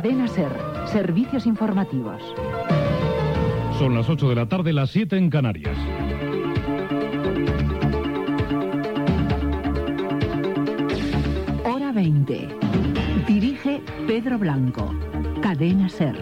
Cadena SER, servicios informativos. Son las 8 de la tarde, las 7 en Canarias. Hora 20. Dirige Pedro Blanco. Cadena SER.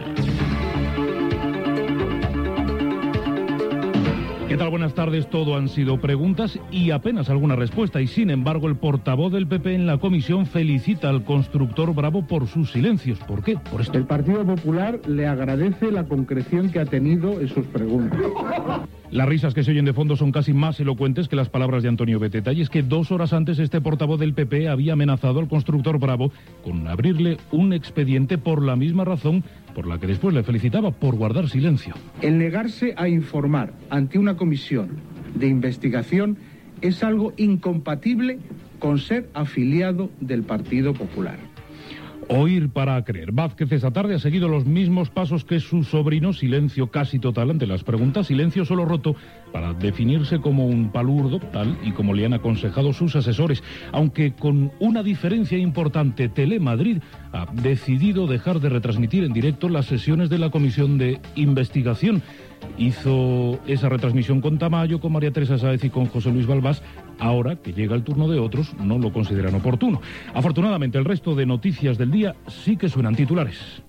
¿Qué tal? Buenas tardes. Todo han sido preguntas y apenas alguna respuesta. Y sin embargo, el portavoz del PP en la comisión felicita al constructor Bravo por sus silencios. ¿Por qué? Por esto. El Partido Popular le agradece la concreción que ha tenido en sus preguntas. Las risas que se oyen de fondo son casi más elocuentes que las palabras de Antonio Beteta. Y es que 2 horas antes este portavoz del PP había amenazado al constructor Bravo con abrirle un expediente por la misma razón por la que después le felicitaba, por guardar silencio. El negarse a informar ante una comisión de investigación es algo incompatible con ser afiliado del Partido Popular. Oír para creer. Vázquez esta tarde ha seguido los mismos pasos que su sobrino, silencio casi total ante las preguntas, silencio solo roto para definirse como un palurdo, tal y como le han aconsejado sus asesores, aunque con una diferencia importante. Telemadrid ha decidido dejar de retransmitir en directo las sesiones de la Comisión de Investigación. Hizo esa retransmisión con Tamayo, con María Teresa Sáez y con José Luis Balbás. Ahora que llega el turno de otros, no lo consideran oportuno. Afortunadamente, el resto de noticias del día sí que suenan titulares.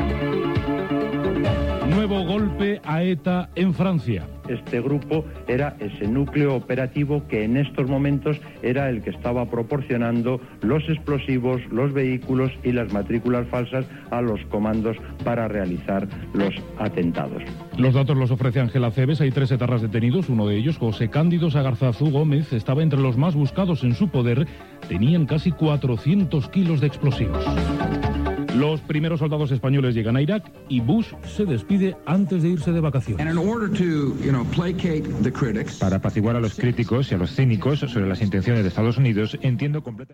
Nuevo golpe a ETA en Francia. Este grupo era ese núcleo operativo que en estos momentos era el que estaba proporcionando los explosivos, los vehículos y las matrículas falsas a los comandos para realizar los atentados. Los datos los ofrece Ángela Cebes. Hay 3 etarras detenidos. Uno de ellos, José Cándido Sagarzazú Gómez, estaba entre los más buscados en su poder. Tenían casi 400 kilos de explosivos. Los primeros soldados españoles llegan a Irak y Bush se despide antes de irse de vacaciones. Para apaciguar a los críticos y a los cínicos sobre las intenciones de Estados Unidos, entiendo completamente...